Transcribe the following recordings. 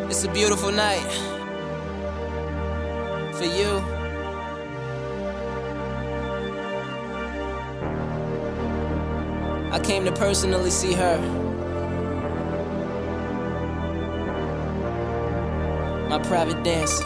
It's a beautiful night for you. I came to personally see her. My private dancer.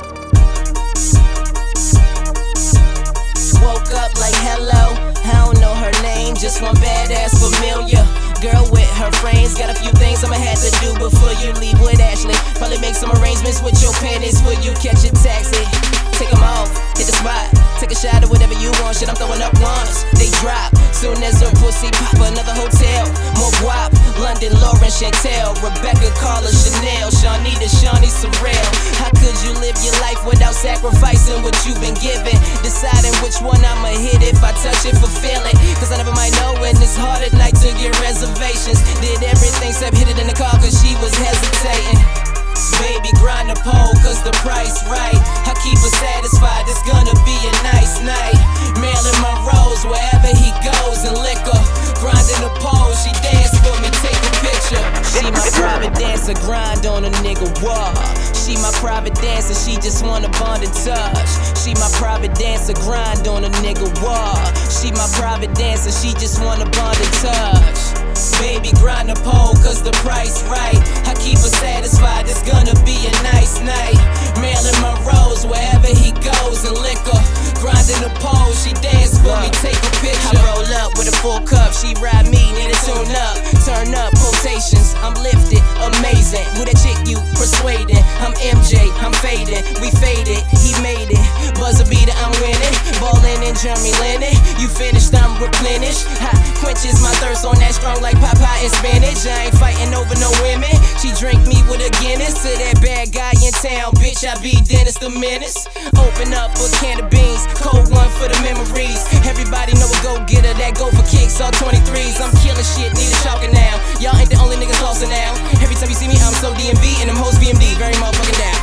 Woke up like hello, I don't know her name, just one badass familiar girl with her frames. Got a few things I'ma have to do before you leave with Ashley. Probably make some arrangements with your panties for you catch a taxi. Take them off, hit the spot, take a shot of whatever you want. Shit, I'm throwing up ones, they drop. Soon as her pussy pop, another hotel. More guap, London, Lauren, Chantel, Rebecca, Carla, Chanel, Shawnee, Shawnee, Sorrell. How could you live your life without sacrificing what you've been given? Deciding which one I'ma hit if I touch it, fulfill it. Cause I never might know when it's hard at night to get reservations. Did everything except hit it in the car cause she was hesitating. Baby, grind the pole cause the price right. I keep her satisfied, it's gonna be a nice night. Marilyn Monroe's wherever he goes and liquor. Grinding the pole, she dance for me, take a picture. She my private dancer, grind on a nigga wall. She my private dancer, she just wanna bond and touch. She my private dancer, grind on a nigga wall. She my private dancer, she just wanna bond and touch. Baby, grind the pole cause the price right. I keep her satisfied, it's gonna be a nice night. Marilyn Monroe's wherever he goes and liquor. Grinding the pole, she dance for me, take a picture. I roll up with a full cup, she ride me, need a tune up. Turn up, quotations, I'm lifted, amazing. Who that chick you persuading? I'm MJ, I'm fading, we faded, he made it. Buzzer beater, I'm winning, ballin' in Jeremy Linen. You finished, I'm replenished. Quenches my thirst on that strong like Popeye and spinach. I ain't fighting over no women, she drink me with a Guinness. To that bad guy in town, bitch, I be Dennis the Menace. Open up a can of beans, cold one for the memories. Everybody know a go-getter that go for kicks, all 23s. I'm killing shit, need a chalker now. Y'all ain't the only niggas lost now. Every time you see me, I'm so DMV and them hoes VMD, very motherfucking down.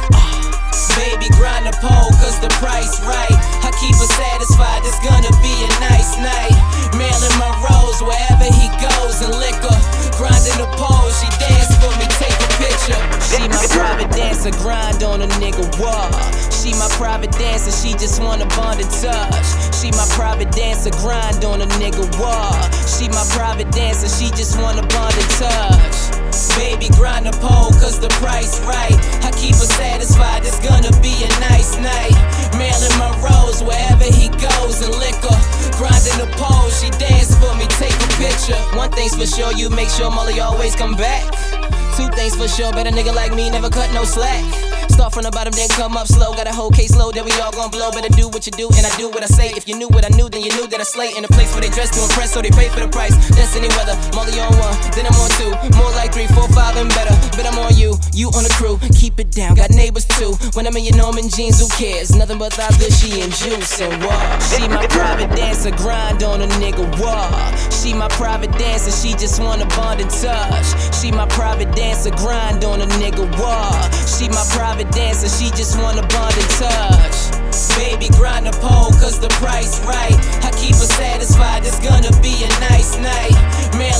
Baby, grind the pole cause the price right. I keep her satisfied, it's gonna be a nice night. Marilyn Monroe's wherever he goes and liquor. Grinding the pole, she dance for me, take a picture. She my private dancer, grind on a nigga wall. She my private dancer, she just wanna bond and touch. She my private dancer, grind on a nigga wall. She my private dancer, she just wanna bond and touch. Baby, grind the pole cause the price right. I keep her satisfied, it's gonna be a nice night. Marilyn Monroe's wherever he goes and liquor. Grinding the pole, she dance for me, take a picture. One thing's for sure, you make sure Molly always come back. Two things for sure, better nigga like me never cut no slack. Start from the bottom, then come up slow. Got a whole case load, then we all gon' blow. Better do what you do, and I do what I say. If you knew what I knew, then you knew that I slay. In a place where they dress to impress, so they pay for the price. That's any weather, Molly on one, then I'm on two. More like 3, 4, 5 and better. But I'm on you, you on the crew. Keep it down, got neighbors too. When I'm in your Norman jeans, who cares? Nothing but thighs, gushy and juice and war. She my private dancer, grind on a nigga wall. She my private dancer, she just wanna bond and touch. She my private dancer, grind on a nigga wall. She my private dancer, she just wanna bond and touch. Baby, grind the pole cause the price right. I keep her satisfied, it's gonna be a nice night.